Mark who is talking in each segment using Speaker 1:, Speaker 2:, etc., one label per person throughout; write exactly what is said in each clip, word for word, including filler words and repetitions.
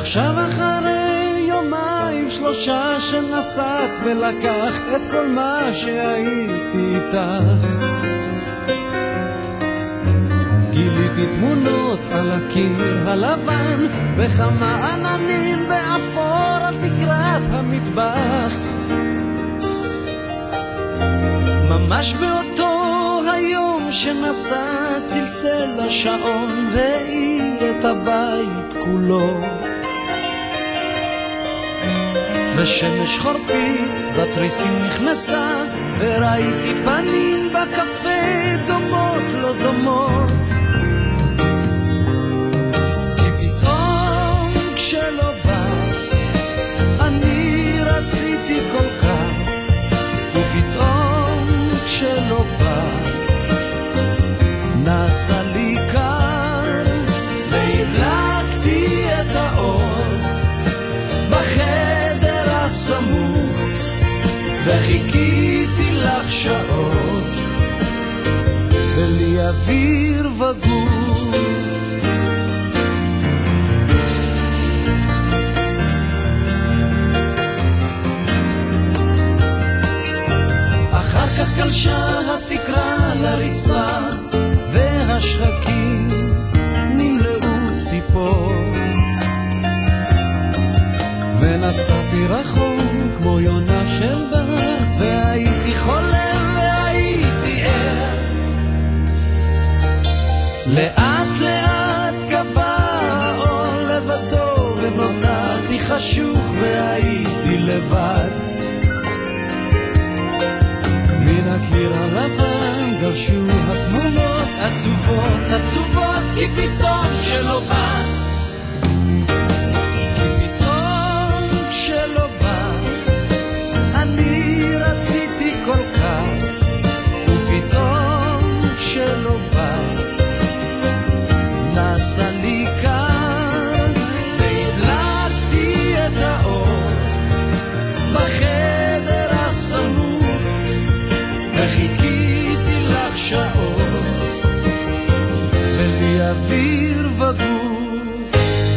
Speaker 1: עכשיו אחרי יומיים שלושה שנסעת ולקחת את כל מה שהייתי איתך, גיליתי תמונות על הקיר הלבן וכמה עננים באפור על תקרת המטבח. ממש באותו היום שנסע צלצל השעון והאיר את הבית כולו, ושמש חורפית בתריסים נכנסה וראיתי פנים בקפה דומות לא דומות. כי פתאום כשלא באת אני רציתי כל כך, ופתאום כשלא באת נעשה לי קר, והדלקתי את האור בחדר הסמוך וחיכיתי לך שעות בלי אוויר וגוף. אחר כך קלשה התקרה לרצפה והשחקים נמלאו ציפור, ונסעתי רחוק כמו יונה של בר, והייתי חולם והייתי ער. לאט לאט גבה האור לבדו ונותרתי חשוך והייתי לבד. מן הקיר הלבן גרשו התמונות עצובות עצובות, כי פתאום שלא באת, כי פתאום שלא באת אני רציתי כל כך, ופתאום שלא באת נעשה לי קר, והדלקתי את האור בחדר הסמוך וחיכיתי לך שעות בלי אוויר וגוף.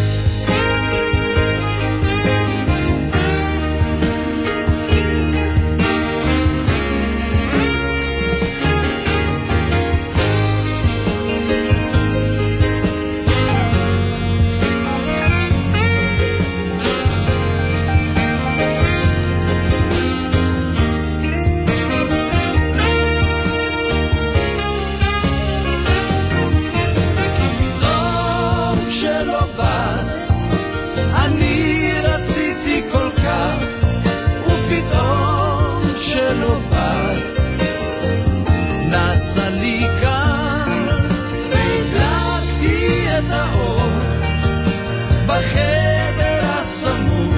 Speaker 1: שלא באת נעשה לי קר, והדלקתי את האור בחדר הסמוך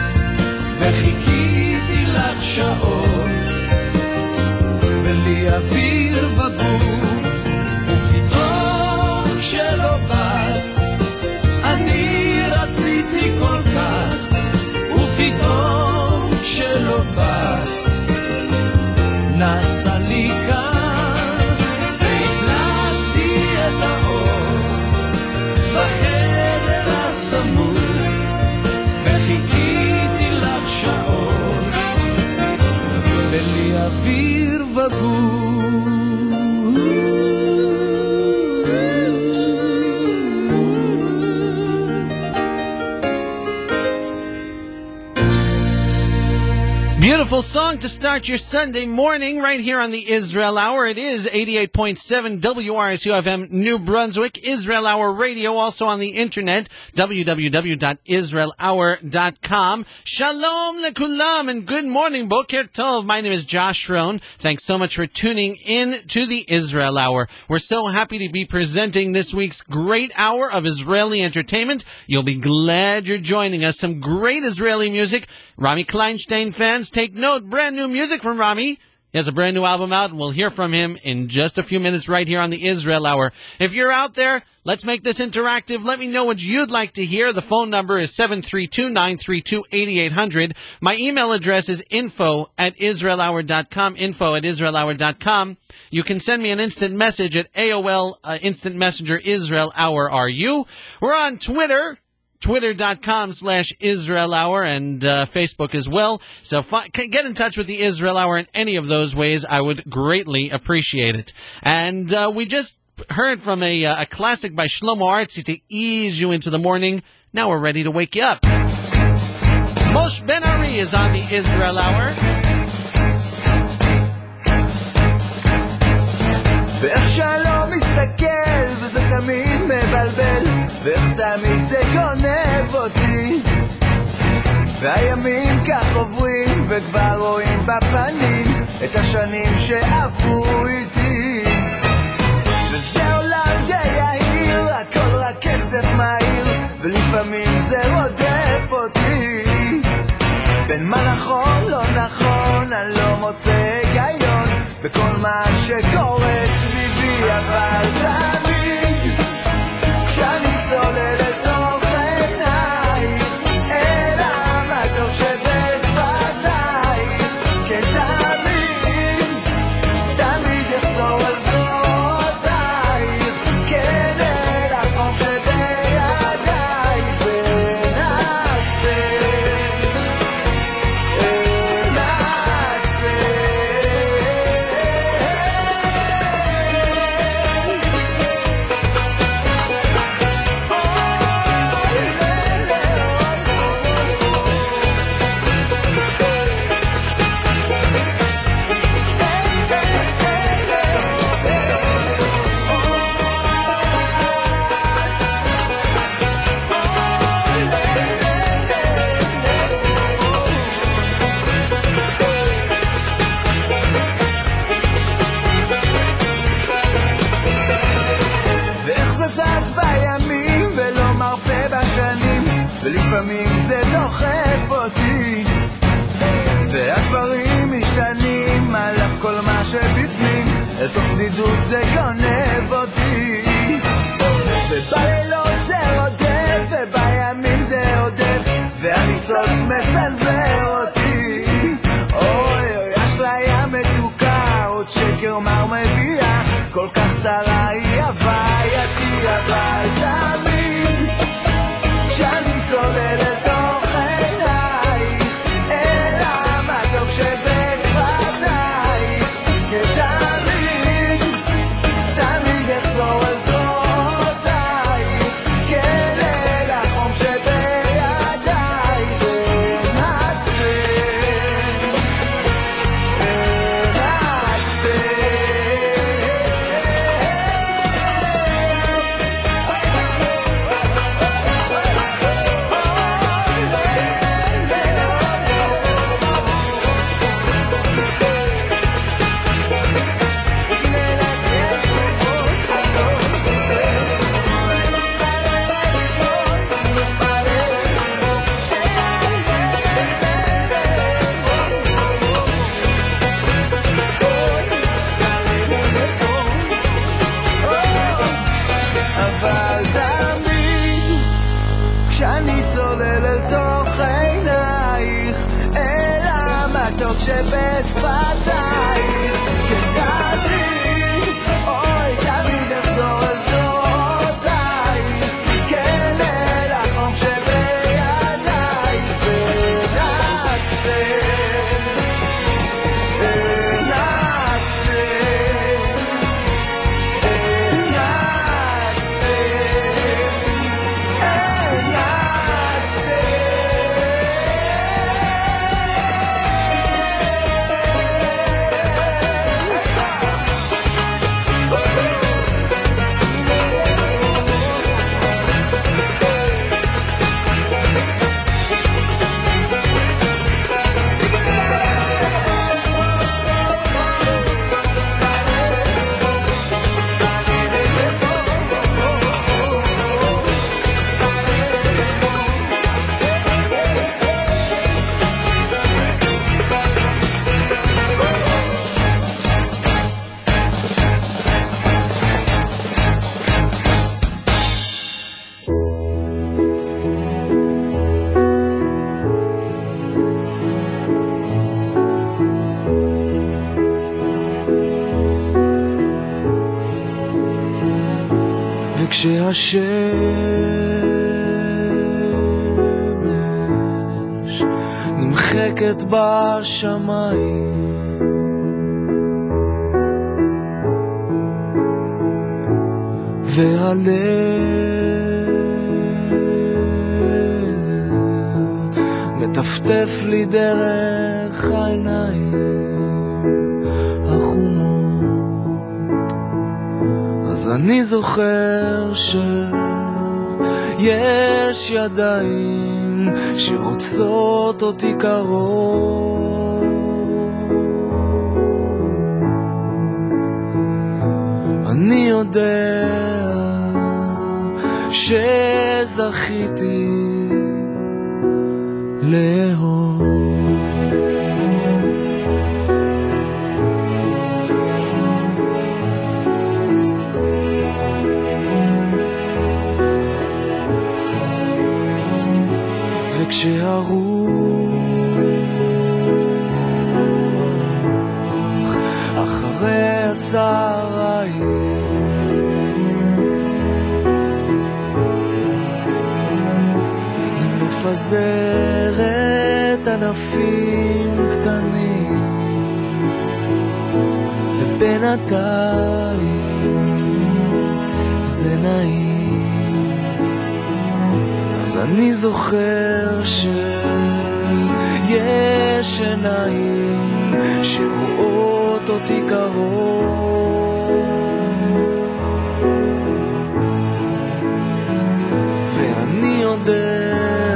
Speaker 1: וחיכיתי לך שעות בלי אוויר וגוף. ופתאום שלא באת אני רציתי כל כך, ופתאום שלא באת נעשה לי קר, והדלקתי את האור בחדר הסמוך וחיכיתי לך שעות בלי אוויר וגוף.
Speaker 2: Beautiful song to start your Sunday morning right here on the Israel Hour. It is eighty-eight point seven W R S U F M New Brunswick, Israel Hour Radio, also on the internet, w w w dot israel hour dot com. Shalom lekulam and good morning, Boker Tov. My name is Josh Rohn. Thanks so much for tuning in to the Israel Hour. We're so happy to be presenting this week's great hour of Israeli entertainment. You'll be glad you're joining us. Some great Israeli music. Rami Kleinstein fans, take note, brand new music from Rami. He has a brand new album out, and we'll hear from him in just a few minutes right here on the Israel Hour. If you're out there, let's make this interactive. Let me know what you'd like to hear. The phone number is seven three two, nine three two, eight eight zero zero. My email address is info at israel hour dot com, info at israel hour dot com. You can send me an instant message at A O L, uh, Instant Messenger, Israel Hour R U. We're on Twitter. twitter.com slash Israel Hour, and uh, Facebook as well. So fi- get in touch with the Israel Hour in any of those ways. I would greatly appreciate it. And uh, we just heard from a, uh, a classic by Shlomo Artzi to ease you into the morning. Now we're ready to wake you up. Moshe Ben Ari is on the Israel Hour.
Speaker 3: ואיך שלא מסתכל וזה תמיד מבלבל ואיך תמיד זה גונב אותי והימים כך עוברים וכבר רואים בפנים את השנים שעברו איתי וזה עולם די יהיר הכל רק כסף מהיר ולפעמים זה רודף אותי בין מה נכון לא נכון אני לא מוצא היגיון בכל מה שקורה סביבי אבל תמיד כשאני צולל לתוך עינייך אל המתוק שבשפתייך כן תמיד תמיד יחזור על זרועותייך כן אל החום שבידייך ונעצר ולפעמים זה דוחף אותי והדברים משתנים על אף כל מה שבפנים לתוך בדידות זה גונב אותי ובלילות זה רודף ובימים זה עודף והניצוץ מסנבר אותי אוי אוי אשליה מתוקה עוד שקר מר מביאה כל כך צרה היא הווייתי אבל תמיד כשאני צולל לתוך עינייך אל המתוק שבשפתייך תמיד תמיד יחזור על זרועותייך כן אל החום שבידייך ונעצר ונעצר אבל תמיד כשאני צולל אל תוך עינייך אל המתוק שבשפתייך כן תמיד אוי תמיד יחזור על זרועותייך כן אל החום שבידייך ונעצר ונעצר
Speaker 1: וכשהשמש
Speaker 3: נמחקת בשמיים. והלב מטפטף לי דרך העיניים החומות. אז אני זוכר שיש ידיים שרוצות אותי קרוב. אני יודע שזכיתי לאהוב. וכשהרוח אחרי הצהריים מפזרת ענפים קטנים, ובינתיים זה נעים. אז אני זוכר שיש עיניים שרואות אותי קרוב, ואני יודע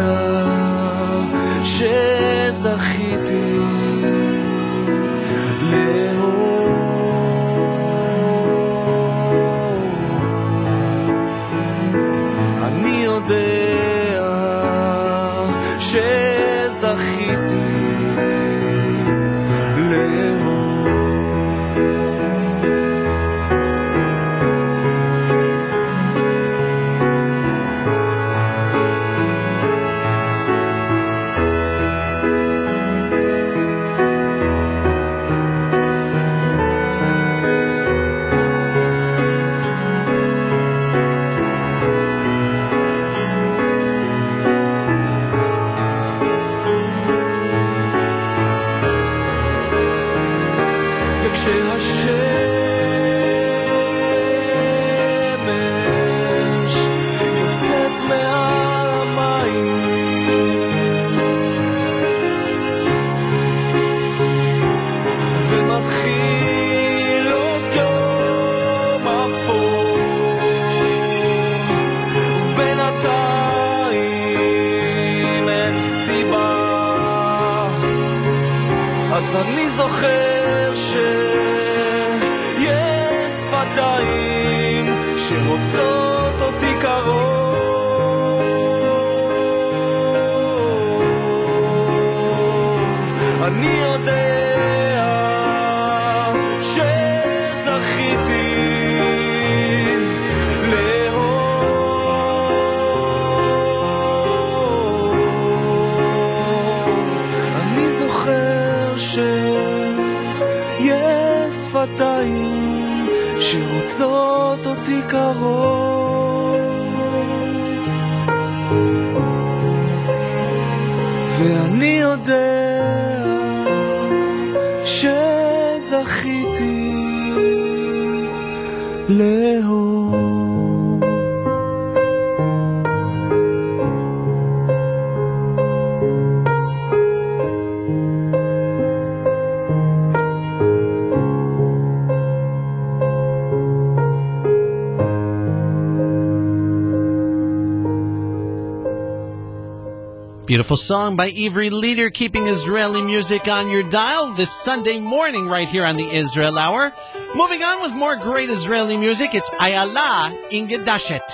Speaker 3: שזכיתי לאהוב. אני יודע שזכיתי לאהוב. וכשהשמש יוצאת מעל המים ומתחיל עוד יום אפור, ובינתיים אין סיבה, אז אני זוכר ש שפתיים שרוצות אותי קרוב. אני יודע שזכיתי לאהוב. אני זוכר שיש שפתיים שרוצות אותי קרוב, ואני יודע שזכיתי לאהוב.
Speaker 2: Beautiful song by Ivri Lieder, keeping Israeli music on your dial this Sunday morning right here on the Israel Hour. Moving on with more great Israeli music, it's Ayala Ingedashet.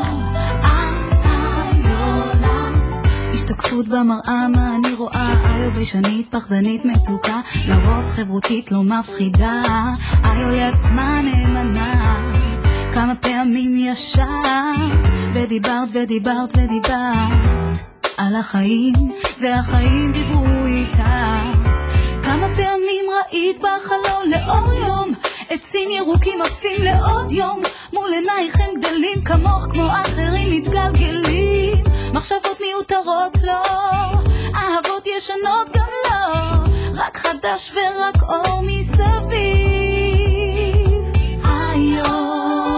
Speaker 4: במראה מה אני רואה, איו ביישנית, פחדנית, מתוקה, לרוב חברותית לא מפחידה, איו לעצמה נאמנה, כמה פעמים ישבת ודיברת ודיברת ודיברת על החיים, והחיים דיברו איתך. כמה פעמים ראית בחלום לאור יום עצים ירוקים עפים לעוד יום, מול עינייך הם גדלים כמוך כמו אחרים מתגלגלים, מחשבות מיותרות לא, אהבות ישנות גם לא, רק חדש ורק אור מסביב. איו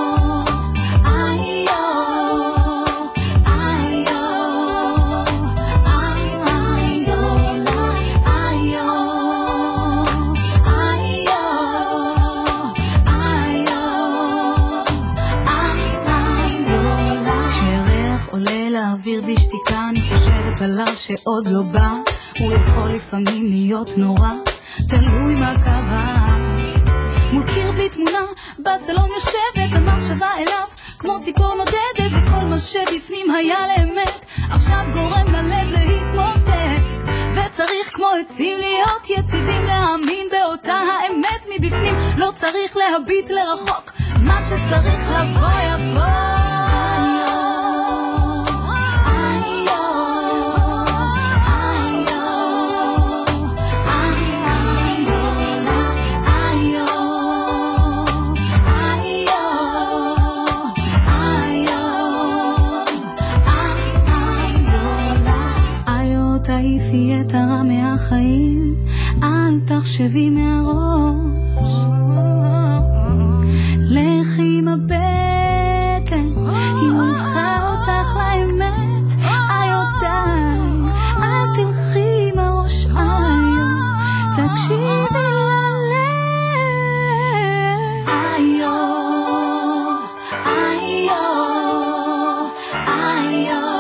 Speaker 4: אוויר בשתיקה, אני חושבת עליו שעוד לא בא, הוא יכול לפעמים להיות נורא, תלוי מה קרה. מול קיר בלי תמונה, בסלון יושבת, המחשבה אליו כמו ציפור נודדת, וכל מה שבפנים היה לאמת, עכשיו גורם ללב להתמוטט, וצריך כמו עצים להיות יציבים, להאמין באותה האמת מבפנים, לא צריך להביט לרחוק, מה שצריך לבוא יבוא. תעיפי את הרע מהחיים, אל תחשבי מהראש, לכי עם הבטן, היא מלכה אותך לאמת, איו די, אל תלכי עם הראש, איו, תקשיבי ללב, איו, איו, איו,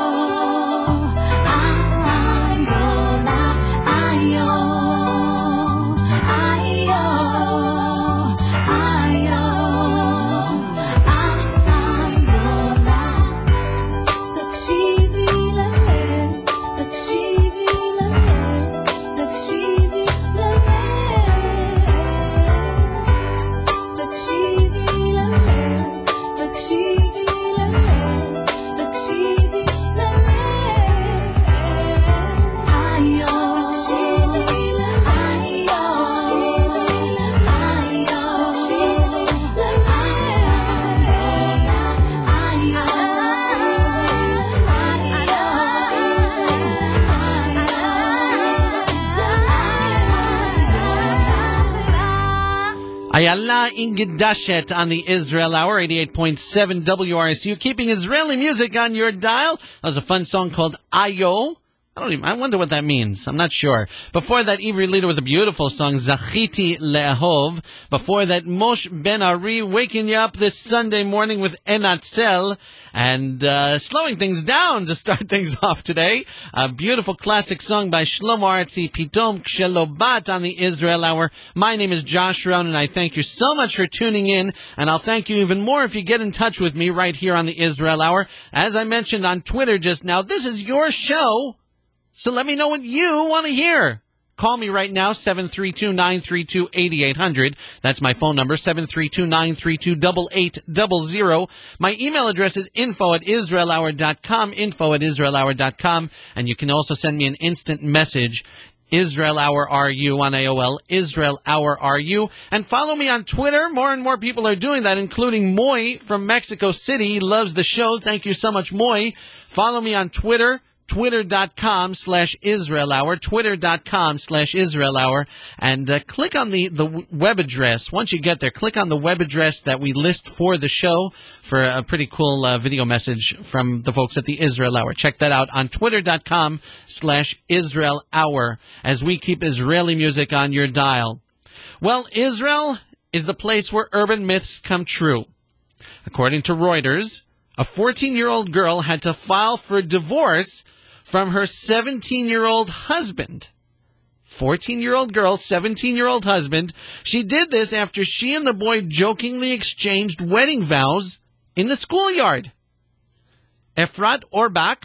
Speaker 2: Ayala Ingedashet on the Israel Hour, eighty-eight point seven W R S U, keeping Israeli music on your dial. That was a fun song called Ayo. I don't even, I wonder what that means. I'm not sure. Before that, Ivri Leader with a beautiful song, Zachiti Le'ahov. Before that, Moshe Ben Ari waking you up this Sunday morning with Enatzel and uh, slowing things down to start things off today. A beautiful classic song by Shlomo Artzi, Pitom Kshelobat on the Israel Hour. My name is Josh Rown, and I thank you so much for tuning in, and I'll thank you even more if you get in touch with me right here on the Israel Hour. As I mentioned on Twitter just now, this is your show. So let me know what you want to hear. Call me right now, seven three two, nine three two, eight eight zero zero. That's my phone number, seven three two, nine three two, eight eight zero zero. My email address is info at israel hour dot com, info at israel hour dot com. And you can also send me an instant message, Israel Hour R U on A O L, Israel Hour R U. And follow me on Twitter. More and more people are doing that, including Moy from Mexico City. He loves the show. Thank you so much, Moy. Follow me on Twitter. Twitter.com slash Israel Hour, Twitter.com slash Israel Hour, and uh, click on the, the web address. Once you get there, click on the web address that we list for the show for a pretty cool uh, video message from the folks at the Israel Hour. Check that out on Twitter.com slash Israel Hour as we keep Israeli music on your dial. Well, Israel is the place where urban myths come true. According to Reuters, a fourteen-year-old girl had to file for divorce from her seventeen-year-old husband. fourteen-year-old girl, seventeen-year-old husband. She did this after she and the boy jokingly exchanged wedding vows in the schoolyard. Efrat Orbach,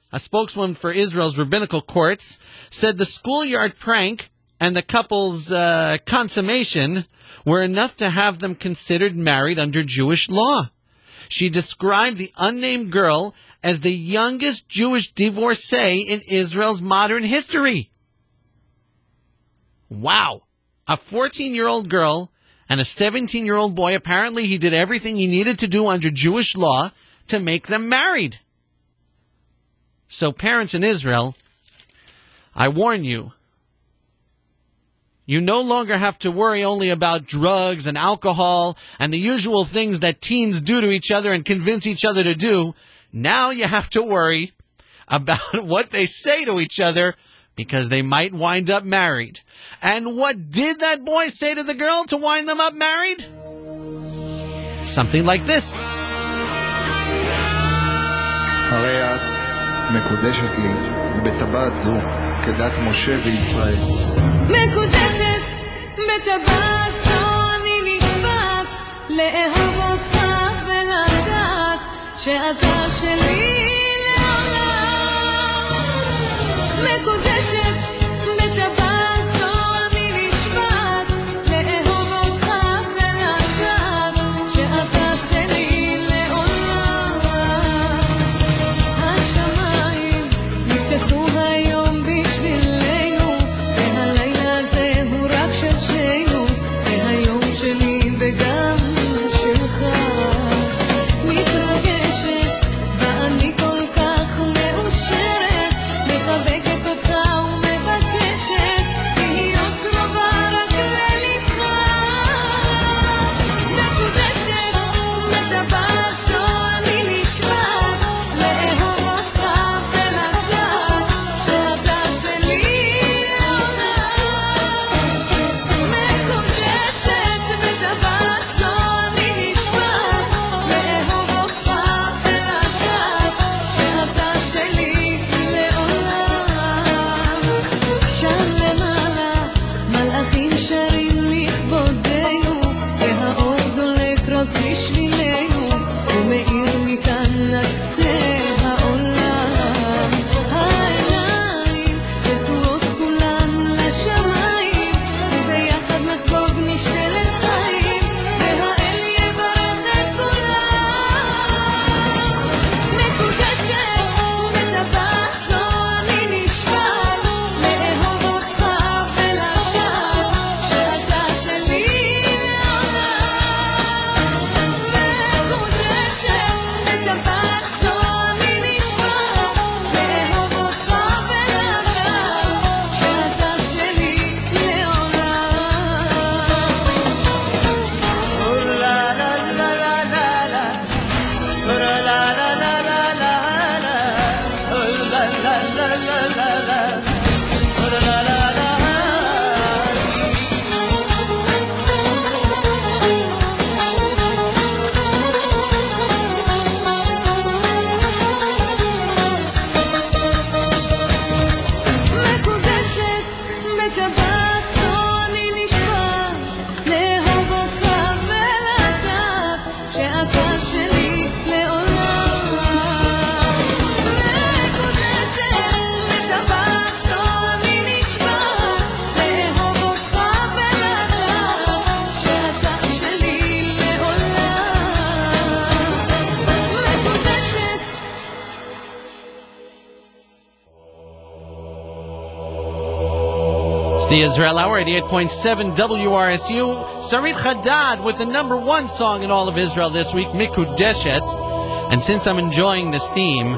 Speaker 2: a spokeswoman for Israel's rabbinical courts, said the schoolyard prank and the couple's uh, consummation were enough to have them considered married under Jewish law. She described the unnamed girl as the youngest Jewish divorcee in Israel's modern history. Wow. A fourteen-year-old girl and a seventeen-year-old boy. Apparently he did everything he needed to do under Jewish law to make them married. So parents in Israel, I warn you, you no longer have to worry only about drugs and alcohol and the usual things that teens do to each other and convince each other to do. Now you have to worry about what they say to each other because they might wind up married. And what did that boy say to the girl to wind them up married? Something like this.
Speaker 5: הרי את מקודשת לי בטבעת זו כדת משה וישראל.
Speaker 6: מקודשת בטבעת זו אני נשבעת לאהוב אותך ולדעת שאתה שלי לעולם. מקודשת בטבעת זו אני נשבעת לאהוב אותך ולדעת שאתה שלי לעולם. השמיים נפתחו היום בשבילנו והלילה הזה הוא רק של שנינו והיום שלי וגם שלך. מתרגשת ואני כל כך מאושרת מחבקת אותך ומבקשת להיות קרובה רק ללבך. מקודשת בטבעת זו אני נשבעת לאהוב אותך ולדעת שאתה שלי לעולם. מקודשת בטבעת זו אני נשבעת לאהוב אותך ולדעת שאתה שלי לעולם. שם למעלה מלאכים שרים לכבודנו והאור דולק רק בשבילנו ומאיר מכאן לקצה העולם. העיניים נשואות כולן לשמיים וביחד נחגוג משתלת חיים והאל יברך את כולם. מקודשת בטבעת זו אני נשבעת לאהוב אותך ולדעת שאתה שלי לעולם. מקודשת בטבעת זו אני נשבעת לאהוב אותך ולדעת שאתה שלי מקודשת בטבעת זו אני נשבעת לאהוב אותך ולדעת שאתה שלי לעולם. מקודשת בטבעת זו אני נשבעת לאהוב אותך ולדעת שאתה שלי לעולם. מקודשת.
Speaker 2: It's the Israel Hour, eighty-eight point seven W R S U. Sarit Hadad with the number one song in all of Israel this week, Mikudeshet. And since I'm enjoying this theme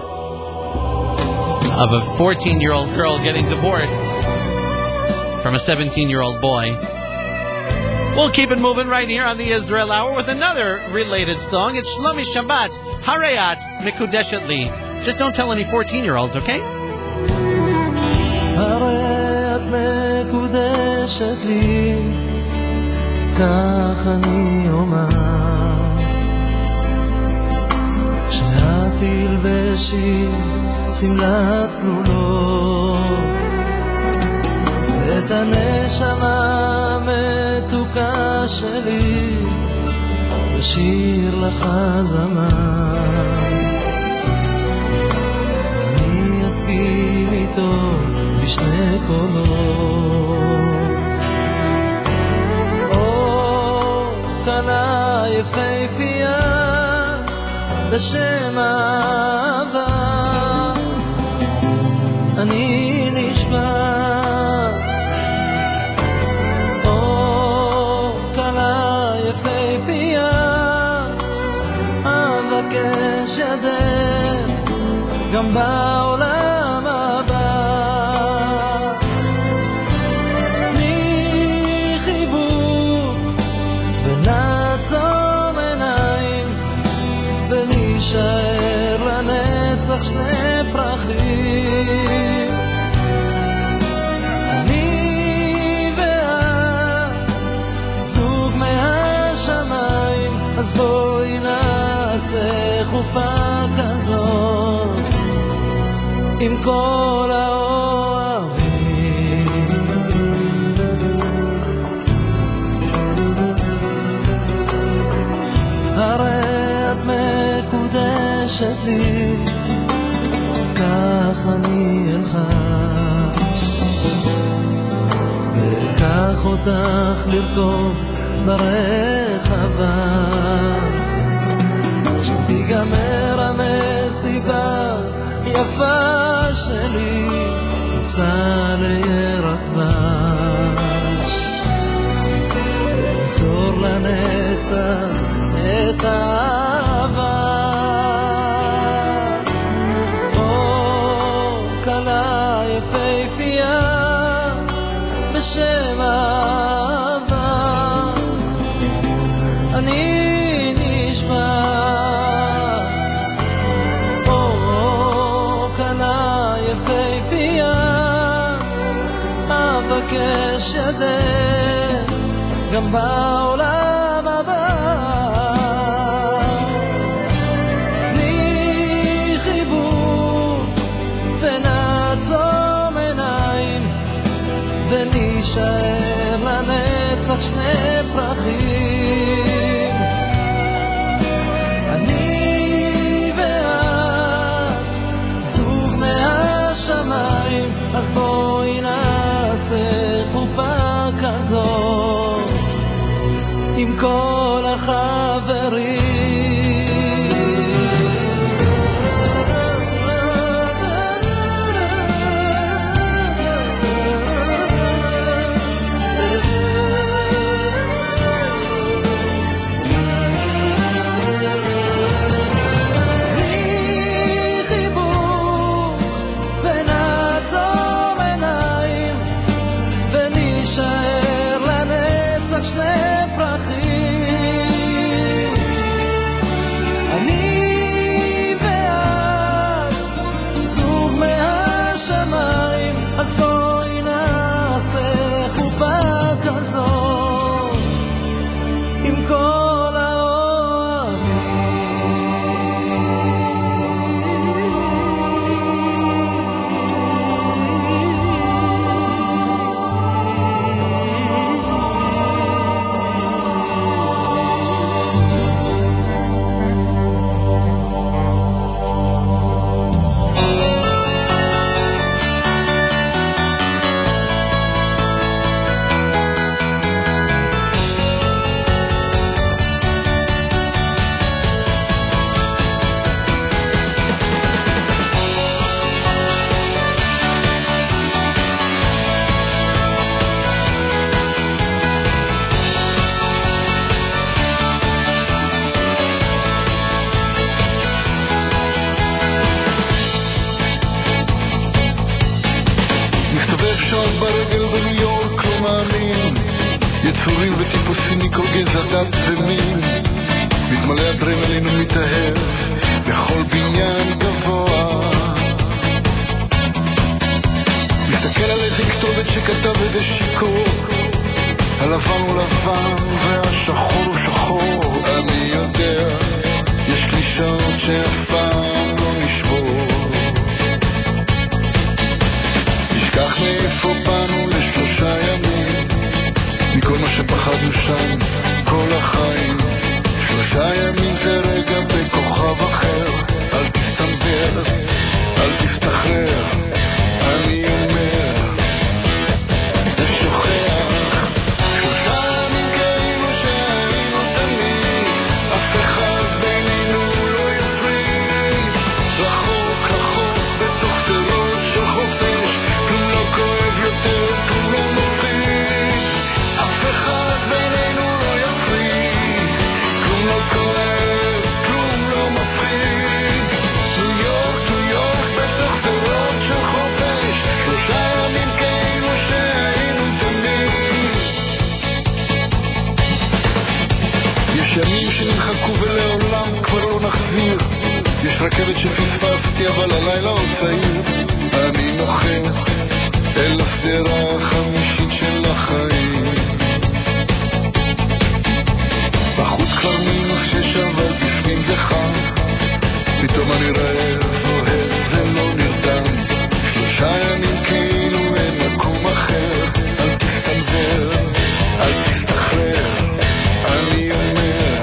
Speaker 2: of a fourteen-year-old girl getting divorced from a seventeen-year-old boy, we'll keep it moving right here on the Israel Hour with another related song. It's Shlomi Shabbat, Harayat Mikudeshet Li. Just don't tell any fourteen-year-olds, okay?
Speaker 1: הרי את מקודשת לי, כך אני אומר, שאת תלבשי שמלת כלולות, את הנשמה המתוקה שלי, ושיר לך זמר. אני להסכים איתו בשני קולות. או קלה יפהפייה בשם אהבה, אני נשבע. או קלה יפהפייה אבקש ידך גם בעולם הבא. תני חיבוק ונעצום עיניים ונשאר לנצח שני פרחים. אני ואת זוג מהשמיים, אז בואי נעשה חופה כזאת עם כל האוהבים. הרי את מקודשת לי, כך אני אלחש, וקח אותך לרכוב ברחבה. כשתיגמר המסיבה יפה שלי, ניסע לירח דבש, ונצור לנצח את האהבה. או קלה יפהפייה בשם אהבה, אני נשבע. אבקש ידך גם בעולם הבא. תני חיבוק ונעצום עיניים ונשאר לנצח שני פרחים. אני ואת זוג מהשמיים, אז בואי נעשה חופה כזאת עם כל החברים. שני פרחים. אני ואת זוג מהשמיים, אז בואי נעשה חופה כזאת עם כל האוהבים.
Speaker 5: ברגל בניו יורק לא מאמין, יצורים וטיפוסים מכל גזע דת ומין, מתמלא אדרנלין ומתאהב בכל בניין גבוה. מסתכל על איזה כתובת שכתב איזה שיקור, הלבן הוא לבן והשחור הוא שחור. אני יודע, יש קלישאות שאף פעם לא נשבור. נשכח מאיפה באנו לשלושה ימים, מכל מה שפחדנו שם כל החיים. שלושה ימים זה רגע בכוכב אחר, אל תסתנבר, אל תסתחרר. יש ימים שנמחקו ולעולם כבר לא נחזיר. יש רכבת שפספסתי אבל הלילה עוד צעיר. אני נוחת אל הסדרה החמישית של החיים. בחוץ כבר מינוס שש אבל בפנים זה חם. פתאום אני רעב, אוהב ולא נרדם. שלושה ימים כאילו אין מקום אחר. אל תסתנבר, אל תסתחרר, אני אומר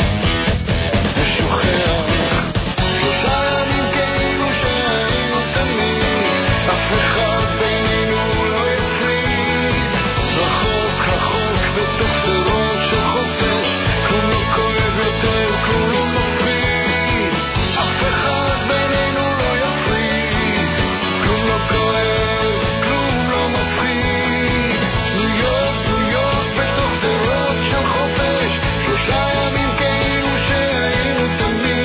Speaker 5: ושוכח. שלושה ימים כאילו שהיינו תמיד, אף אחד בינינו לא יפריד. רחוק רחוק בתוך שדרות של חופש, כלום לא כואב יותר, כלום לא מפריד. אף אחד בינינו לא יפריד, כלום לא כואב, כלום לא מפריד. ניו יורק, ניו יורק בתוך שדרות של חופש, שלושה ימים כאילו שהיינו תמיד.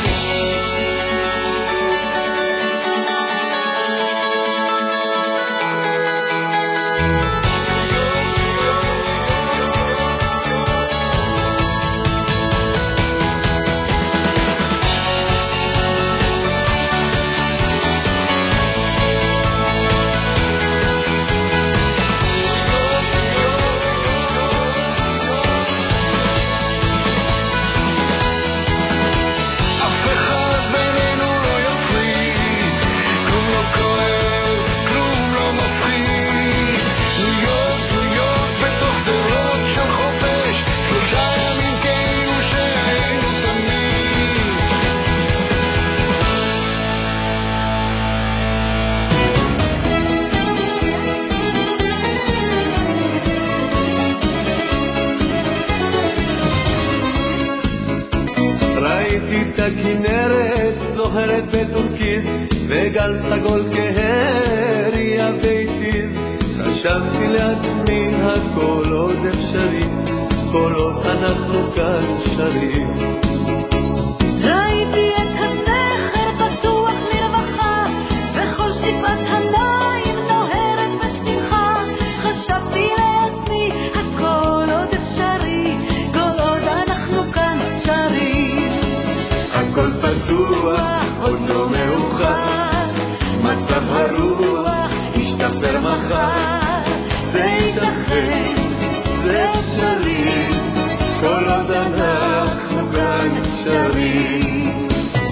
Speaker 5: אף אחד בינינו לא יפריד, כלום לא כואב, כלום לא מפחיד. ניו יורק, ניו יורק בתוך שדרות של חופש, שלושה ימים כאילו שהיינו תמיד.
Speaker 3: ראיתי את הכנרת זוהרת בטורקיז וגל סגול כהריה ביתיז. חשבתי לעצמי הכל עוד אפשרי כל עוד אנחנו כאן שרים.
Speaker 6: ראיתי את הסכר פתוח לרווחה וכל שפעת המים נוהרת בשמחה. חשבתי לעצמי הכל עוד אפשרי כל עוד אנחנו כאן שרים.
Speaker 3: הכל פתוח עוד לא מאוחר, מצב הרוח ישתפר מחר. זה ייתכן, זה אפשרי כל עוד אנחנו כאן שרים.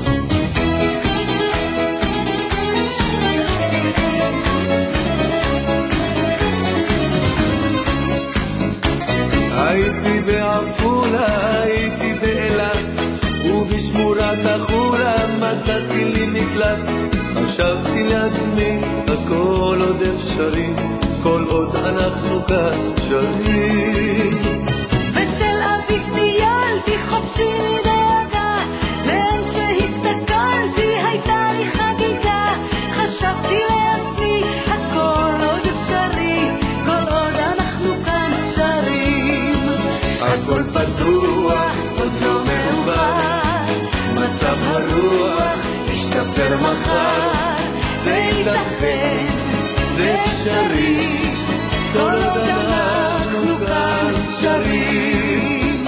Speaker 3: הייתי בעפולה, הייתי באילת ובשמורת החולה מצאתי לי מקלט. חשבתי לעצמי הכל עוד אפשרי כל עוד אנחנו כאן שרים.
Speaker 6: בתל אביב טיילתי חופשי לדאגה, לאן שהסתכלתי הייתה לי חגיגה. חשבתי לעצמי הכל עוד אפשרי כל עוד אנחנו כאן שרים.
Speaker 3: הכל פתוח עוד לא מאוחר, מצב הרוח ישתפר מחר. זה ייתכן, זה אפשרי כל עוד אנחנו כאן שרים.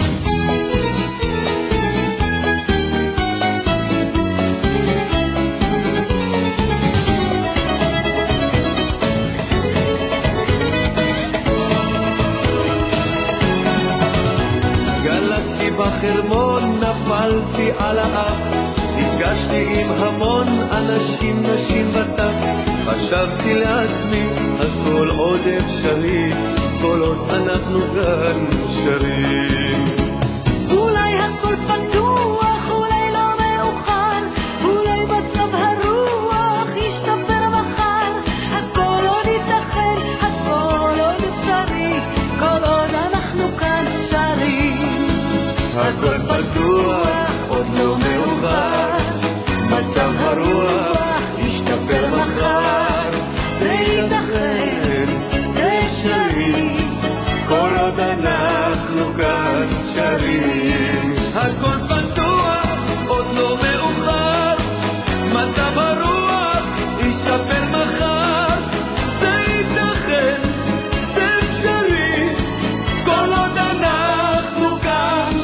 Speaker 3: גלשתי בחרמון, נפלתי על האף, נפגשתי עם המון אנשים, נשים וטף. חשבתי לעצמי הכל עוד אפשרי כל עוד אנחנו כאן שרים.
Speaker 6: אולי הכל פתוח, אולי לא מאוחר, אולי מצב הרוח ישתפר מחר. הכל עוד ייתכן, הכל עוד אפשרי כל עוד אנחנו כאן שרים.
Speaker 3: הכל פתוח עוד לא מאוחר, מצב הרוח ישתפר מחר. זה ייתכן, זה אפשרי כל עוד אנחנו כאן שרים. הכל פתוח עוד לא מאוחר, מצב הרוח ישתפר מחר. זה ייתכן, זה אפשרי כל עוד אנחנו כאן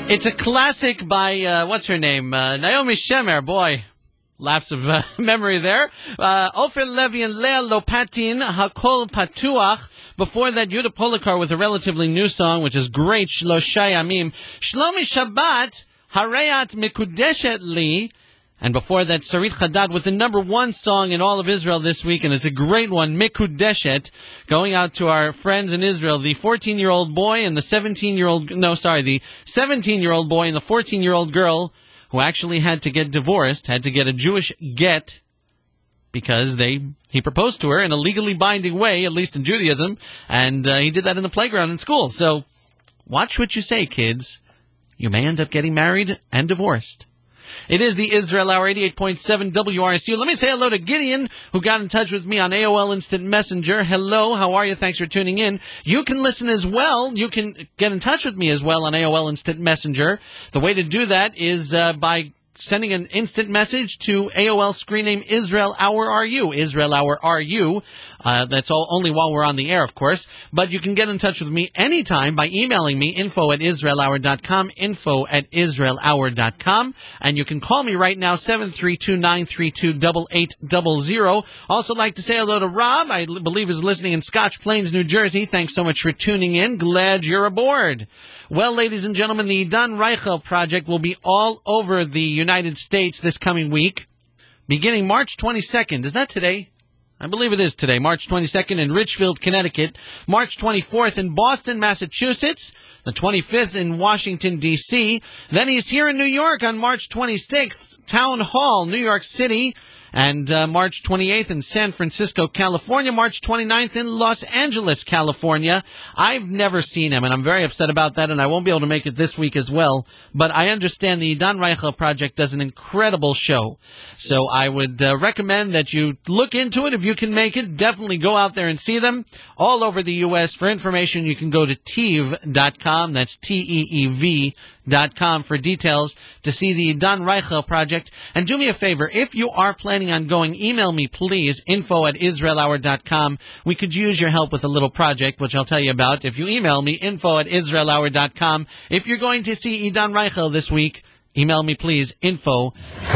Speaker 2: It's a classic by, uh, what's her name? Uh, Naomi Shemer, boy. Laughs of uh, memory there. Uh, Ofer Levy and Leah Lopatin, Hakol Patuach. Before that, Yuda Polakar with a relatively new song, which is great, Shlosha Yamim. Shlomi Shabbat, Harayat Mikudeshet Li. And before that, Sarit Chadad with the number one song in all of Israel this week, and it's a great one, Mikudeshet, going out to our friends in Israel, the fourteen-year-old boy and the seventeen-year-old, no, sorry, the seventeen-year-old boy and the fourteen-year-old girl who actually had to get divorced, had to get a Jewish get, because they he proposed to her in a legally binding way, at least in Judaism, and uh, he did that in the playground in school. So, watch what you say, kids. You may end up getting married and divorced. It is the Israel Hour, eighty-eight point seven W R S U. Let me say hello to Gideon, who got in touch with me on A O L Instant Messenger. Hello, how are you? Thanks for tuning in. You can listen as well. You can get in touch with me as well on A O L Instant Messenger. The way to do that is uh, by sending an instant message to A O L screen name Israel Hour R U. Israel Hour R U. Uh, that's all only while we're on the air, of course. But you can get in touch with me anytime by emailing me, info at israel hour dot com, info at israel hour dot com. And you can call me right now, seven three two, nine three two, eight eight zero zero. Also like to say hello to Rob, I believe is listening in Scotch Plains, New Jersey. Thanks so much for tuning in. Glad you're aboard. Well, ladies and gentlemen, the Dan Reichel Project will be all over the United States this coming week, beginning March twenty-second. Is that today? I believe it is today, March twenty-second in Richfield, Connecticut, March twenty-fourth in Boston, Massachusetts, the twenty-fifth in Washington, D C Then he's here in New York on March twenty-sixth, Town Hall, New York City, and uh, March twenty-eighth in San Francisco, California, March twenty-ninth in Los Angeles, California. I've never seen him, and I'm very upset about that, and I won't be able to make it this week as well. But I understand the Dan Reichel Project does an incredible show. So I would uh, recommend that you look into it if you can make it. Definitely go out there and see them all over the U S For information, you can go to teev dot com. That's T E E V dot com for details to see the Dan Reichel Project. And do me a favor, if you are planning on going, email me, please, info at israel hour dot com. We could use your help with a little project, which I'll tell you about if you email me, info at israel hour dot com. If you're going to see Dan Reichel this week, email me, please, info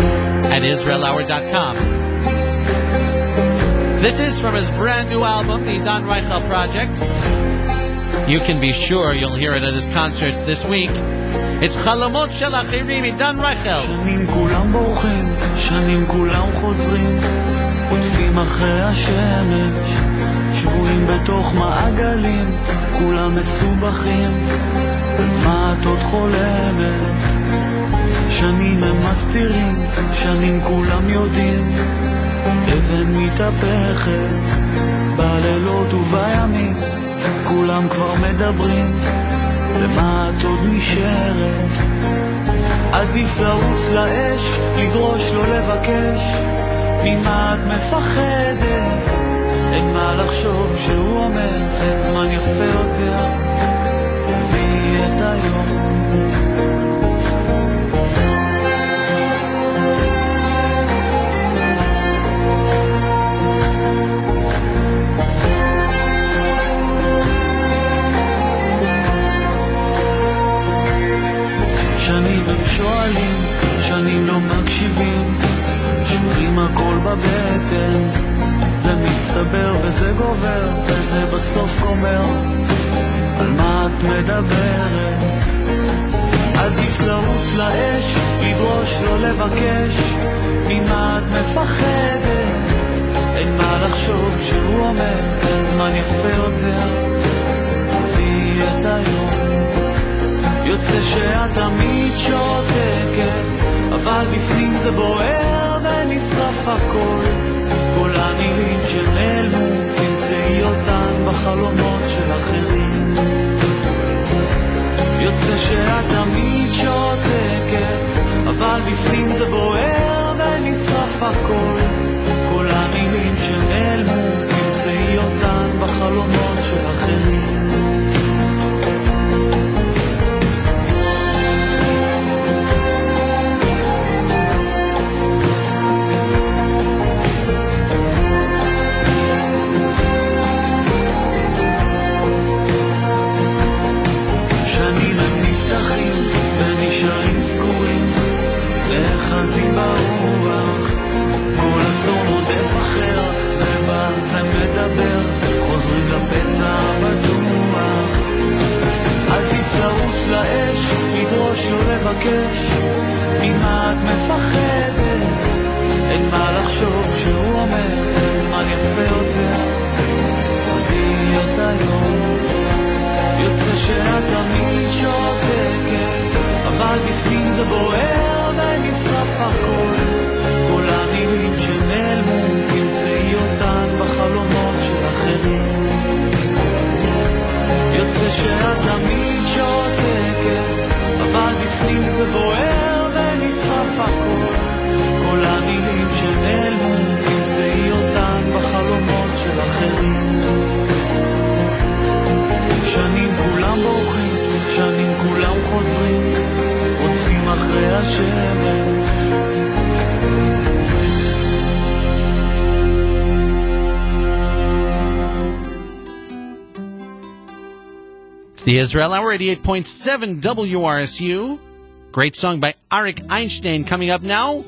Speaker 2: at israel hour dot com. This is from his brand new album, the Dan Reichel Project. You can be sure you'll hear it at his concerts this week. It's Chalomot Shel Achirim with Dan Reichel.
Speaker 1: שנים כולם בורחים, שנים כולם חוזרים, עוטפים אחרי השמש, שבועים בתוך מעגלים, כולם מסובכים, אז מה את עוד חולמת? שנים הם מסתירים, שנים כולם יודעים, אבן מתהפכת, בלילות ובימים, כולם כבר מדברים, למה את עוד נשארת? עדיף לרוץ לאש, לדרוש לא לבקש, ממה את מפחדת? אין מה לחשוב שהוא אומר, הזמן יפה יותר, הביא את היום. שנים הם שואלים, שנים לא מקשיבים, שורים הכל בבטן, זה מצטבר וזה גובר, וזה בסוף גומר, על מה את מדברת? עדיף לרוץ לאש, לדרוש לא לבקש, ממה את מפחדת? אין מה לחשוב שהוא אומר, הזמן יפה יותר, תביא את היום. יוצא שאת תמיד שותקת, אבל בפנים זה בוער ונשרף הכל, כל המילים שנעלמו, תמצאי אותן בחלומות של אחרים. יוצא שאת תמיד שותקת, אבל בפנים זה בוער ונשרף הכל, כל המילים שנעלמו, תמצאי אותן בחלומות של אחרים. מבקש, ממה את מפחדת, אין מה לחשוב כשהוא אומר, זמן יפה יותר, תביאי את היום. יוצא שאת תמיד שותקת, אבל בפנים זה בוער ונשרף הכל, כל המילים שנעלמו, תמצאי אותן בחלומות של אחרים. יוצא שאת תמיד שותקת, אבל בפנים זה בוער ונשרף הכל, כל המילים שנעלמו, תמצאי אותן בחלומות של אחרים. שנים כולם בורחים, שנים כולם חוזרים, רודפים אחרי השמש.
Speaker 2: It's the Israel Hour, eighty-eight point seven W R S U. Great song by Arik Einstein coming up now.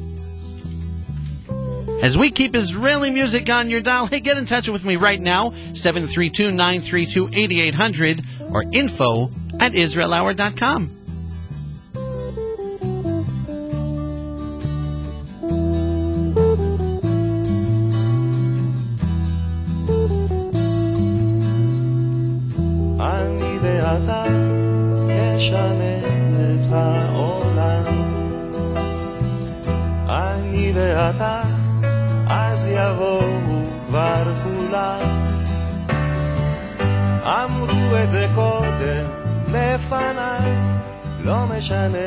Speaker 2: As we keep Israeli music on your dial, hey, get in touch with me right now, seven three two, nine three two, eight eight hundred or info at israel hour dot com.
Speaker 7: אני ואתה נשנה את העולם, אני ואתה אז יבואו כבר כולם, אמרו את זה קודם לפניי, לא משנה,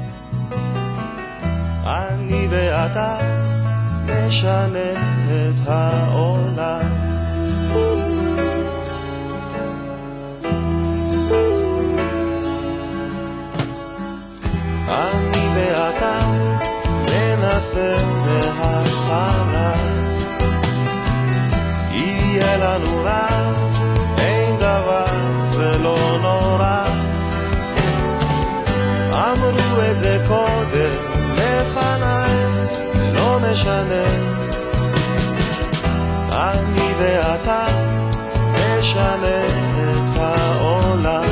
Speaker 7: אני ואתה נשנה את העולם. אני ואתה ננסה מההתחלה, יהיה לנו רע, אין דבר, זה לא נורא, אמרו את זה קודם לפניי, זה לא משנה, אני ואתה נשנה את העולם.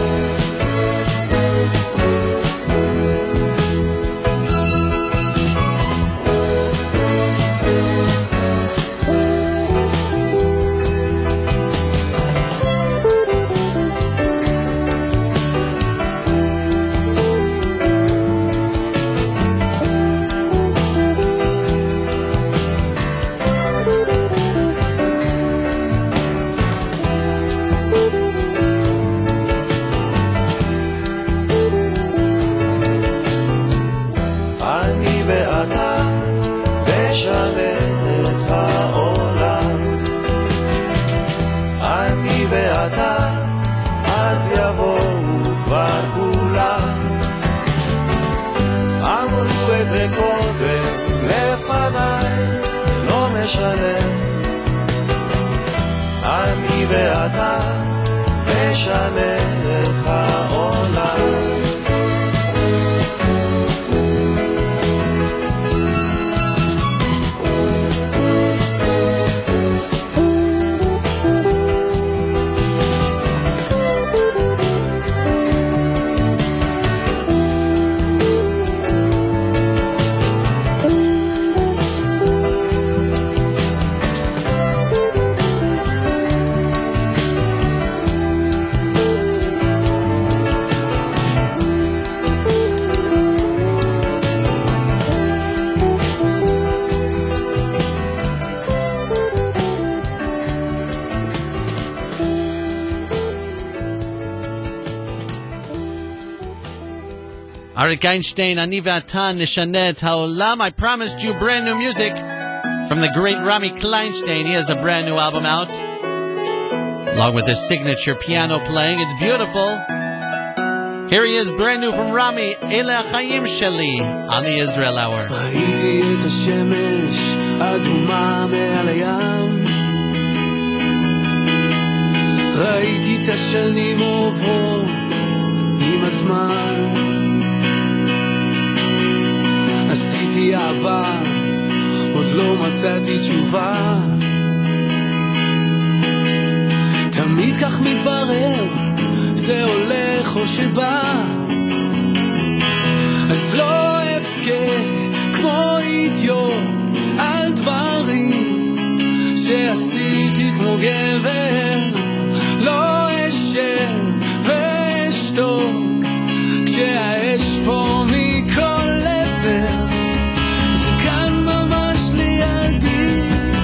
Speaker 7: אז יבואו כבר כולם, אמרו את זה קודם לפניי, לא משנה, אני ואתה נשנה את העולם.
Speaker 2: Arik Einstein, Ani Ve'ata Neshana et Ha'olam. I promised you brand new music from the great Rami Kleinstein. He has a brand new album out, along with his signature piano playing. It's beautiful. Here he is, brand new from Rami, Ele HaChayim Sheli, on the Israel Hour.
Speaker 1: ראיתי את השמש אדומה מעל הים, ראיתי את השנים עוברות עם הזמן, עשיתי אהבה, עוד לא מצאתי תשובה, תמיד כך מתברר, זה הולך או שבא, אז לא אבכה כמו אידיוט על דברים שעשיתי כמו גבר. לא אשב ואשתוק כשהאש פה מכל עבר, זה כאן ממש לידי.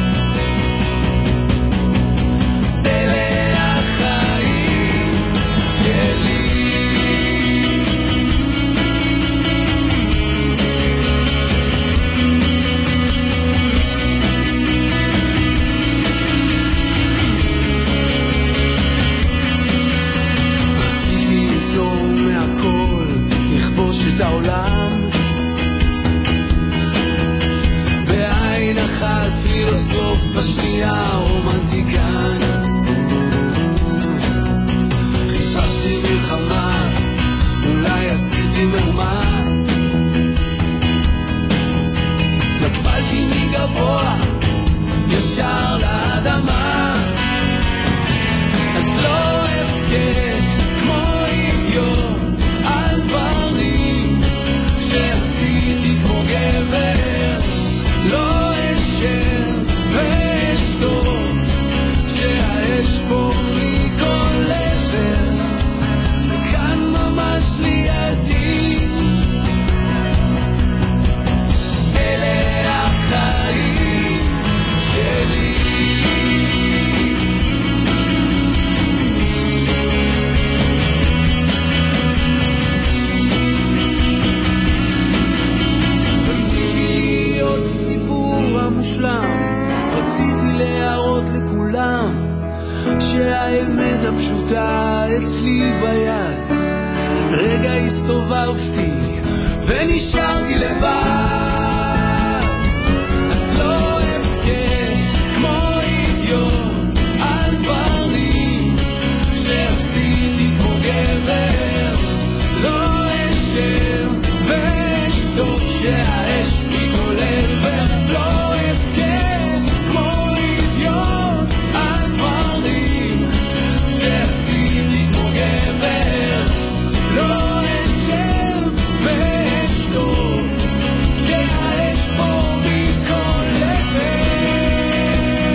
Speaker 1: אלה החיים שלי. רציתי איתו מהכל לכבוש את העולם, בעין אחת פילוסוף, בשנייה רומנטיקן. חיפשתי מלחמה, אולי עשיתי מהומה, נפלתי מגבוה ישר לאדמה. אז לא אבכה כמו אידיוט על דברים שעשיתי כמו גבר. לא אשב ואשתוק כשהאש פה מכל עבר, זה כאן ממש לידי. אלה החיים שלי. רציתי עוד סיפור המושלם, רציתי להראות לכולם שהאמת הפשוטה אצלי ביד. רגע הסתובבתי ונשארתי לבד. אז לא אבכה כמו אידיוט על דברים שעשיתי כמו גבר. לא אשב ואשתוק כשהאש מכל עבר. לא אבכה כמו אידיוט על דברים שעשיתי כמו גבר. לא אשב ואשתוק כשהאש פה מכל עבר.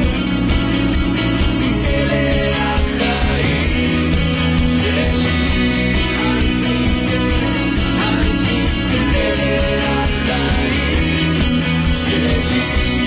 Speaker 1: אלה החיים שלי. אלה החיים שלי.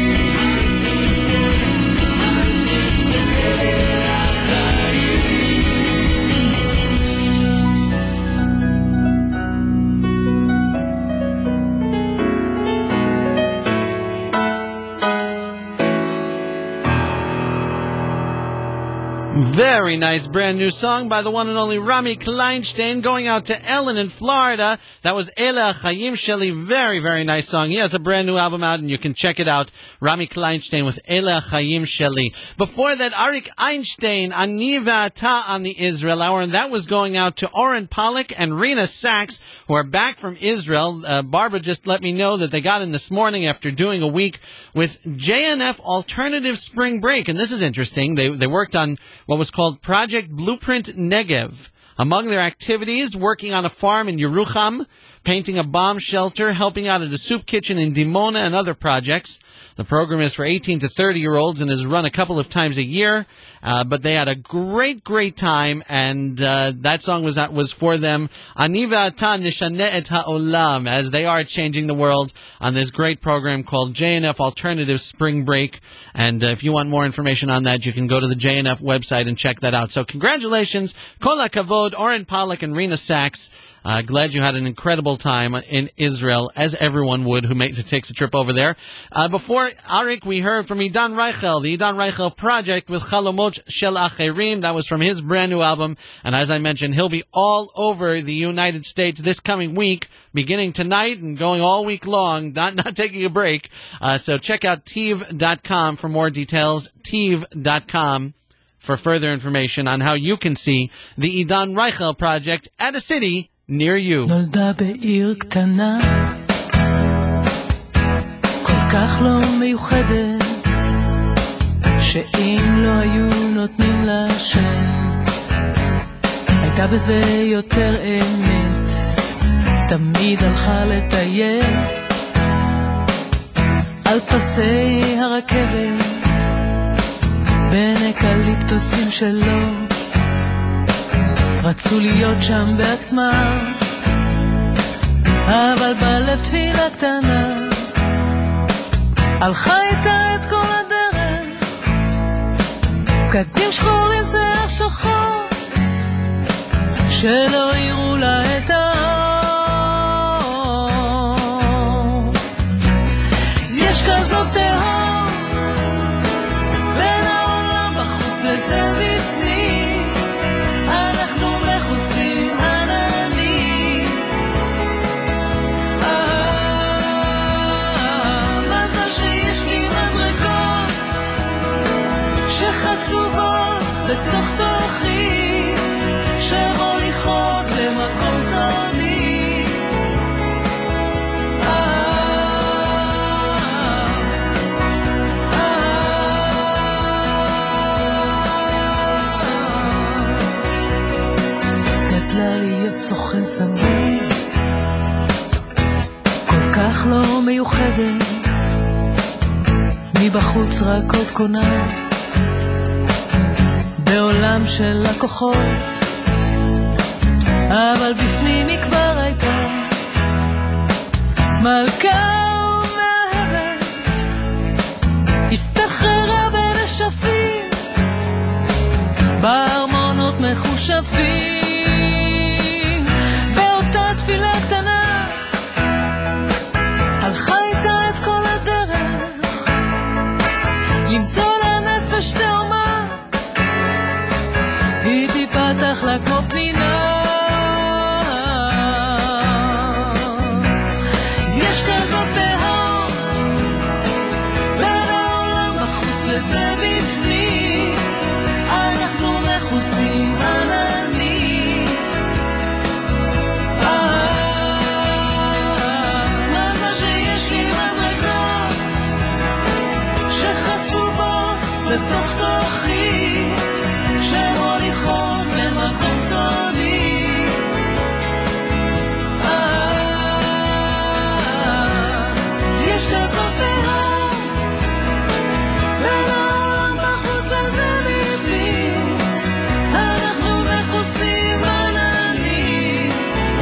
Speaker 2: Very nice brand new song by the one and only Rami Kleinstein, going out to Ellen in Florida. That was Ela Chayim Sheli. Very, very nice song. He has a brand new album out and you can check it out. Rami Kleinstein with Ela Chayim Sheli. Before that, Arik Einstein, Ani Ve'ata on the Israel Hour, and that was going out to Oren Pollack and Rena Sachs, who are back from Israel. Uh, Barbara just let me know that they got in this morning after doing a week with J N F Alternative Spring Break, and this is interesting. They they worked on what was called Project Blueprint Negev. Among their activities, working on a farm in Yerucham, painting a bomb shelter, helping out at a soup kitchen in Dimona, and other projects. The program is for eighteen to thirty-year-olds and is run a couple of times a year. Uh, but they had a great, great time, and uh, that song was was for them. Ani ve'ata nishaneh et ha'olam, as they are changing the world on this great program called J N F Alternative Spring Break. And uh, if you want more information on that, you can go to the J N F website and check that out. So congratulations, Kol HaKavod, Oren Pollack and Rena Sachs. Uh, glad you had an incredible time in Israel, as everyone would who makes, who takes a trip over there. Uh, before Arik, we heard from Idan Reichel, the Idan Reichel Project with Chalomot Shel Acherim. That was from his brand new album. And as I mentioned, he'll be all over the United States this coming week, beginning tonight and going all week long, not, not taking a break. Uh, so check out tiv dot com for more details, tiv dot com for further information on how you can see the Idan Reichel Project at a city near you.
Speaker 8: נולדה בעיר קטנה, כל כך לא מיוחדת, שאם לא היו נותנים לה שם, הייתה בזה יותר אמת. תמיד הלכה לטייל על פסי הרכבת בין אקליפטוסים שלו, רצו להיות שם בעצמם, אבל בלב תפילה קטנה הלכה איתה את כל הדרך, בגדים שחורים שיער שחור שלא יראו לה את האור. יש כזאת תהום בין העולם בחוץ לזה בפנים, אנחנו מכוסים עננים. מזל שיש לי מדרגות שחצובות בתוך תוכי, שמוליכות למקום סודי. גדלה להיות סוכן סמוי, כל כך לא מיוחדת, מבחוץ רק עוד קונה, בעולם של לקוחות, אבל בפנים היא כבר הייתה מלכה ומאהבת, הסתחררה בנשפים בארמונות מחושפים, ואותה תפילה קטנה הלכה איתה את כל הדרך, למצוא לנפש תאומה, היא תיפתח לה כמו פנינה. יש כזאת תהום בין העולם בחוץ לזה בפנים, אנחנו מכוסים עננים. מזל שיש לי מדרגות שחצובות בתוך תוכי, שמוליכות למקום סודי. יש כזאת תהום בין העולם בחוץ לזה בפנים, אנחנו מכוסים עננים.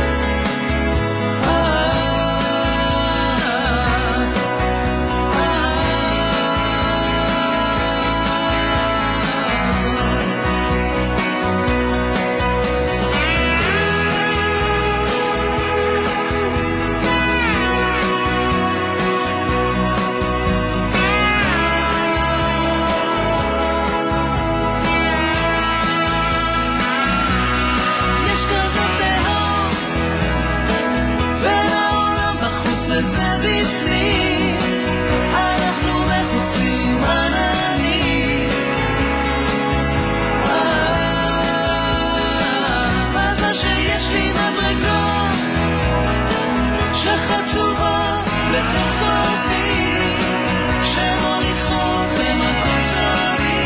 Speaker 8: יש כזאת תהום בין העולם בחוץ לזה בפנים, אנחנו מכוסים עננים. מזל שיש לי מדרגות שחצובות בתוך תוכי, שמוליכות למקום סודי.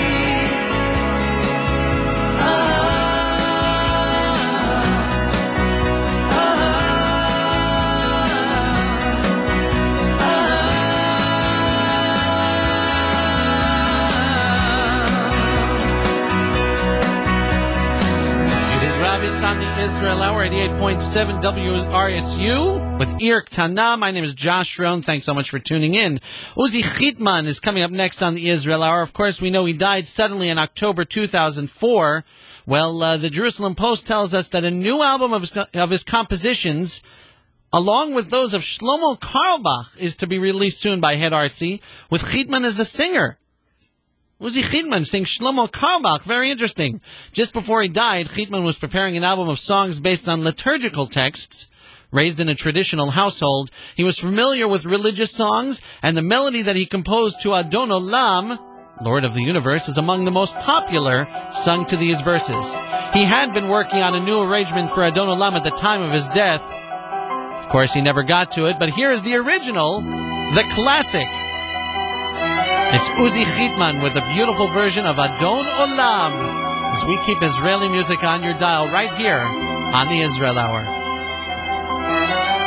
Speaker 2: It's on the Israel Hour, eighty-eight point seven W R S U with Ir Ktana. My name is Josh Rohn. Thanks so much for tuning in. Uzi Chitman is coming up next on the Israel Hour. Of course, we know he died suddenly in October two thousand four. Well, uh, the Jerusalem Post tells us that a new album of his, of his compositions, along with those of Shlomo Carlebach, is to be released soon by Head Artsy, with Chitman as the singer. Uzi Chitman sings Shlomo Carlebach. Very interesting. Just before he died, Chitman was preparing an album of songs based on liturgical texts. Raised in a traditional household, he was familiar with religious songs, and the melody that he composed to Adon Olam, Lord of the Universe, is among the most popular sung to these verses. He had been working on a new arrangement for Adon Olam at the time of his death. Of course, he never got to it, but here is the original, the classic. It's Uzi Chitman with a beautiful version of Adon Olam, as we keep Israeli music on your dial right here on the Israel Hour.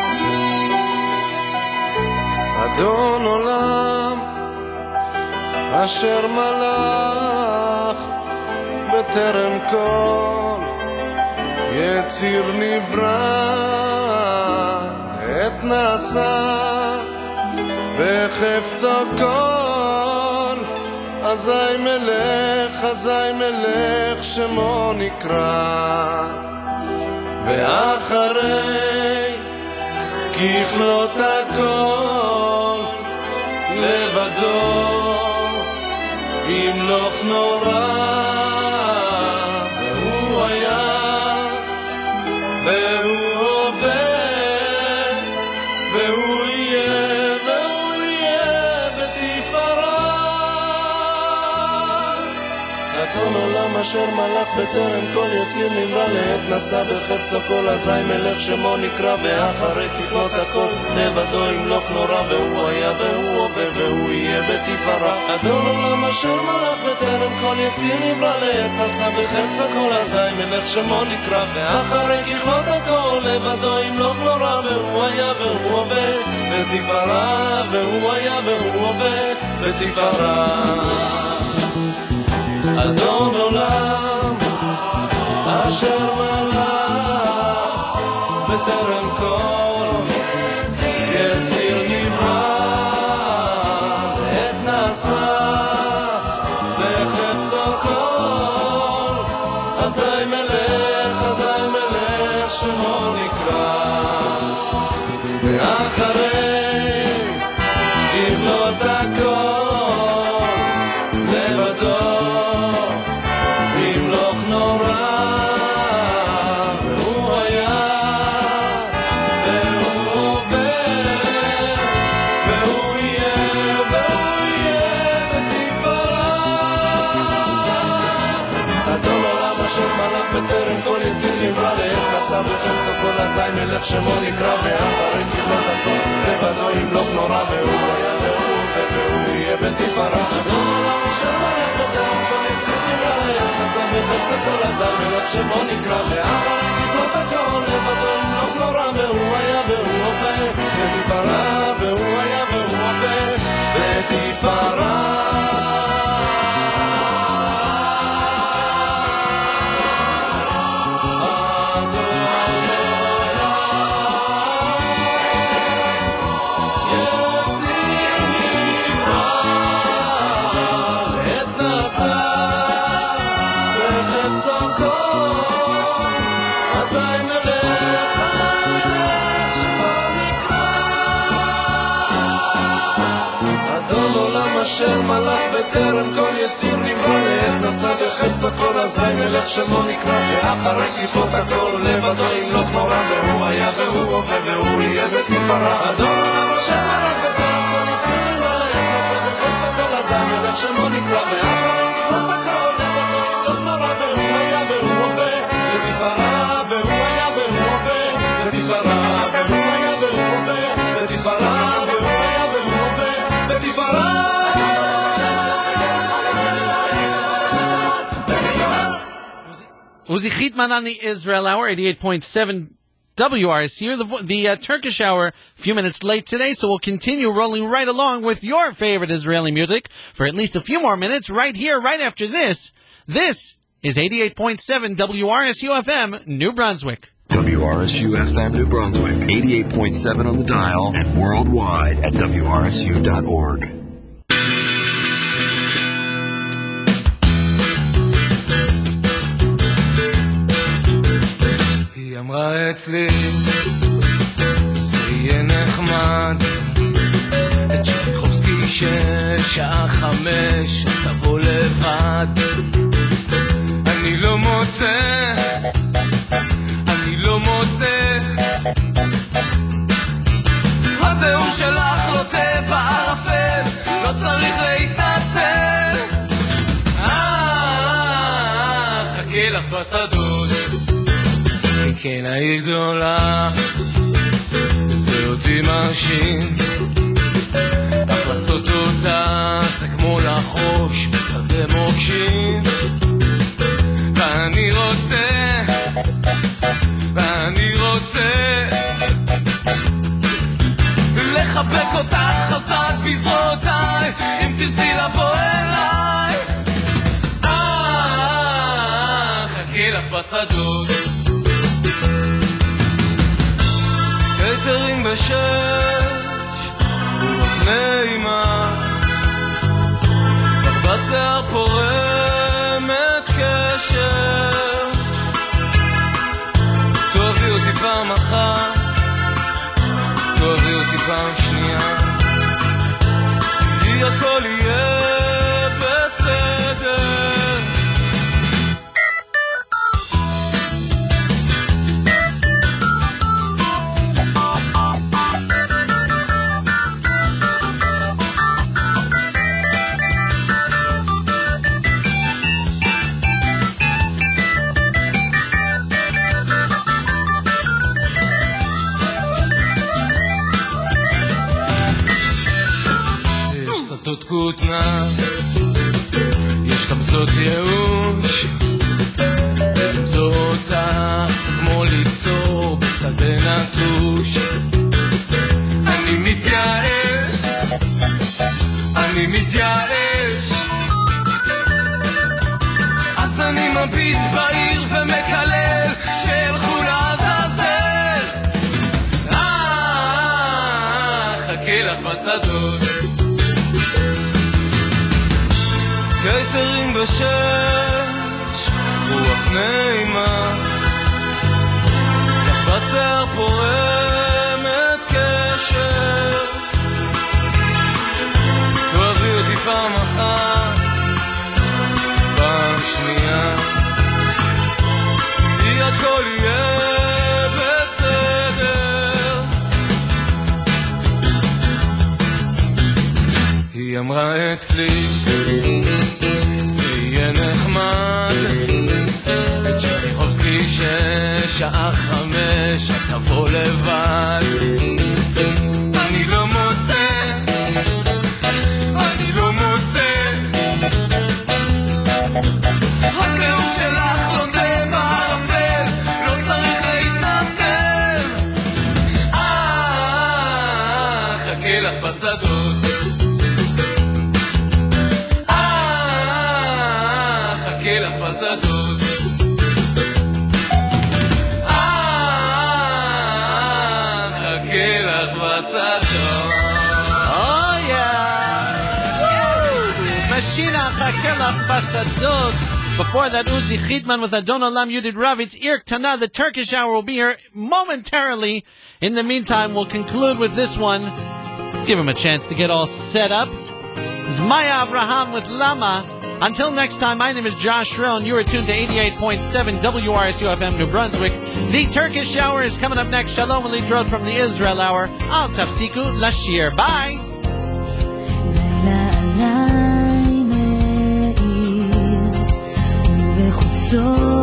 Speaker 5: אדון עולם אשר מלך בטרם כל יציר נברא עת נעשה בחפצו כל אזי מלך אזי מלך שמו נקרא ואחרי ככלות הכל לבדו ימלוך נורא והוא היה והוא עובד והוא יהיה והוא יהיה בתפארה אדון עולם אשר מלך בטרם כל יציר נברא לעת נשא בחפצו כל אזי מלך שמו נקרא ואחרי ככלות הכל לבדו ימלוך נורא והוא היה והוא עובד והוא יהיה בתפארה אדון עולם אשר מלך בטרם כל יציר נברא לעת נשא בחפצו כל אזי מלך שמו נקרא ואחרי ככלות הכל לבדו ימלוך נורא והוא היה והוא עובד בתפארה והוא היה והוא עובד בתפארה אדון עולם אשר מלך בטרם כל יציר נברא עת נעשה בחפצו כל אזי מלך אזי מלך שמו נקרא ואחרי ככלות הכל לבדו בטרם כל יציר נברא לעת נשא בחפצו כל אזי מלך שמו נקרא ואחרי ככלות הכל לבדו ימלוך נורא והוא היה והוא והוא יהיה בתפארה אדון עולם אשר מלך בטרם כל יציר נברא לעת נשא בחפצו כל אזי מלך שמו נקרא ואחרי ככלות הכל לבדו ימלוך נורא והוא היה והוא עובד בתפארה והוא היה והוא עובד בתפארה אשר מלך בטרם כל יציר נברא לעת נשא בחפצו כל אזי מלך שמו נקרא ואחרי ככלות הכל לבדו ימלוך נורא והוא היה והוא עובד והוא יהיה בתפארה אדון עולם אשר מלך בטרם כל יציר נברא לעת נשא בחפצו כל אזי מלך שמו נקרא ואחרי ככלות הכל לבדו ימלוך נורא והוא היה והוא עובד בתפארה והוא היה והוא עובד בתפארה והוא היה והוא עובד בתפארה והוא היה והוא עובד בתפארה
Speaker 2: Uzi Chitman on the Israel Hour, eighty-eight point seven W R S U, the, the uh, Turkish Hour, a few minutes late today, so we'll continue rolling right along with your favorite Israeli music for at least a few more minutes right here, right after this. This is eighty-eight point seven W R S U F M, New Brunswick.
Speaker 9: W R S U F M New Brunswick, eighty-eight point seven on the dial and worldwide at W R S U dot org.
Speaker 1: היא אמרה אצלי זה יהיה נחמד את צ'ייכובסקי של שעה חמש תבוא לבד אני לא מוצא אני לא מוצא הנאום שלך לוטה בערפל לא צריך להתנצל אה חכה לך בשדות כן העיר גדולה זה אותי מרשים רק לחצות אותה זה כמו לחוש בשדה מוקשים ואני רוצה ואני רוצה לך אחבק אותך חזק בזרועותיי אם תרצי לבוא אליי. אה, חכי לך בשדות קיצרים בשש רוח נעימה לך בשיער פורמת קשר. תאהבי אותי פעם אחת תאהבי אותי פעם שנייה כי הכל יהיה בסדר. שדות כותנה יש גם שדות ייאוש למצוא אותך זה כמו לקצור בשדה נטוש. אני מתייאש אני מתייאש אז אני מביט בעיר ומקלל שילכו לעזאזל. אה, חכי לך בשדות קיצרים בשש רוח נעימה לך בשיער פורמת קשר. תאהבי אותי פעם אחת פעם שנייה כי הכל יהיה בסדר. היא אמרה אצלי זה יהיה נחמד את שריחובסקי ששעה חמש את תבוא לבד. אני לא מוצא אני לא מוצא הנאום שלך לא בערפל לא צריך להתנצל. אה, חכי לך בשדות חכי לך בשדות. אה, חכי לך בשדות.
Speaker 2: Oh yeah! Mashina, חכי לך בשדות. Before that, Uzi Chidman with Adon Olam Yudid Rav. It's Ir Tana. The Turkish hour will be here momentarily. In the meantime, we'll conclude with this one. Give him a chance to get all set up. It's Maya Avraham with Lama. Until next time, my name is Josh Rill, and you are tuned to eighty-eight point seven W R S U F M New Brunswick. The Turkish Hour is coming up next. Shalom and Litrot from the Israel Hour. Al Tafsiku Lashir. Bye!
Speaker 4: לילה עליי מאיר ובחוצות